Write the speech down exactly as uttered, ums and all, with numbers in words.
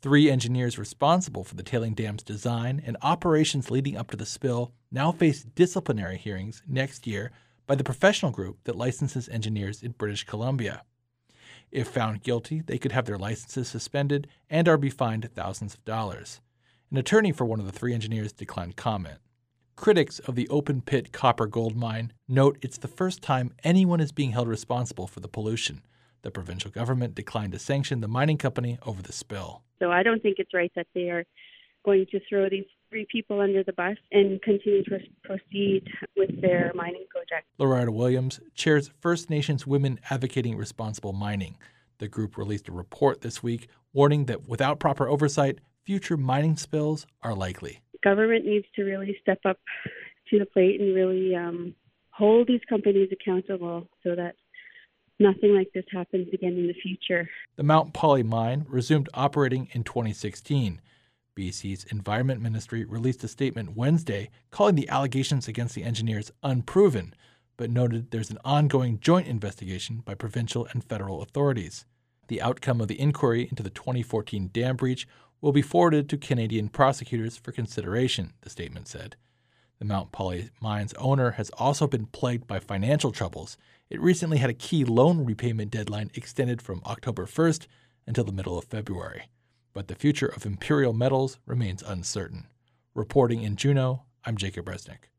Three engineers responsible for the tailing dam's design and operations leading up to the spill now face disciplinary hearings next year by the professional group that licenses engineers in British Columbia. If found guilty, they could have their licenses suspended and or be fined thousands of dollars. An attorney for one of the three engineers declined comment. Critics of the open-pit copper gold mine note it's the first time anyone is being held responsible for the pollution. The provincial government declined to sanction the mining company over the spill. So I don't think it's right that they are going to throw these three people under the bus and continue to proceed with their mining project. Loretta Williams chairs First Nations Women Advocating Responsible Mining. The group released a report this week warning that without proper oversight, future mining spills are likely. Government needs to really step up to the plate and really um, hold these companies accountable so that nothing like this happens again in the future. The Mount Polley mine resumed operating in twenty sixteen. B C's Environment Ministry released a statement Wednesday calling the allegations against the engineers unproven, but noted there's an ongoing joint investigation by provincial and federal authorities. The outcome of the inquiry into the twenty fourteen dam breach will be forwarded to Canadian prosecutors for consideration, the statement said. The Mount Polley mine's owner has also been plagued by financial troubles. It recently had a key loan repayment deadline extended from October first until the middle of February. But the future of Imperial Metals remains uncertain. Reporting in Juneau, I'm Jacob Resnick.